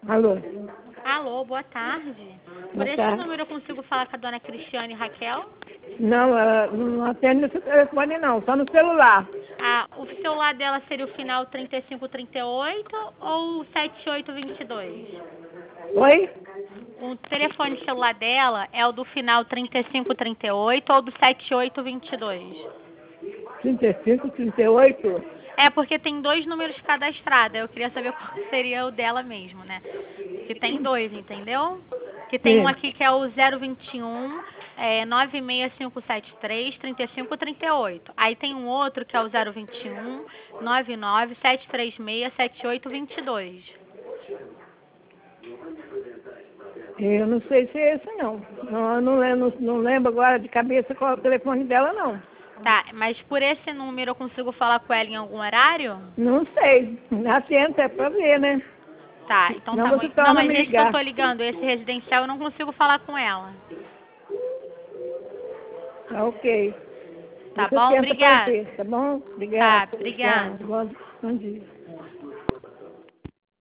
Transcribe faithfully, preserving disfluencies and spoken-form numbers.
Alô? Alô, boa tarde. Por Boa esse tarde. número eu consigo falar com a dona Cristiane Raquel? Não, ela não atende no seu telefone não, só no celular. Ah, o celular dela seria o final trinta e cinco trinta e oito ou o setenta e oito vinte e dois? Oi? O telefone celular dela é o do final trinta e cinco trinta e oito ou do setenta e oito vinte e dois? trinta e cinco, trinta e oito? É porque tem dois números cadastrados. Eu queria saber qual seria o dela mesmo, né? Que tem dois, entendeu? Que tem um Sim. aqui que é o zero vinte e um, é, nove seis cinco sete três, trinta e cinco trinta e oito. Aí tem um outro que é o zero vinte e um, nove nove sete três seis, sete oito vinte e dois. Eu não sei se é esse não. Não, eu não, lembro, não lembro agora de cabeça qual é o telefone dela não. Tá, mas por esse número eu consigo falar com ela em algum horário? Não sei. Atenta, é pra ver, né? Tá, então Senão tá bom. você Não, torna a mas me esse que eu ligar. tô ligando, esse residencial, eu não consigo falar com ela. Tá ok. Tá Você bom? tenta pra Obrigada. ver, tá bom? Obrigada. Tá, obrigada. Tchau. Bom, bom dia.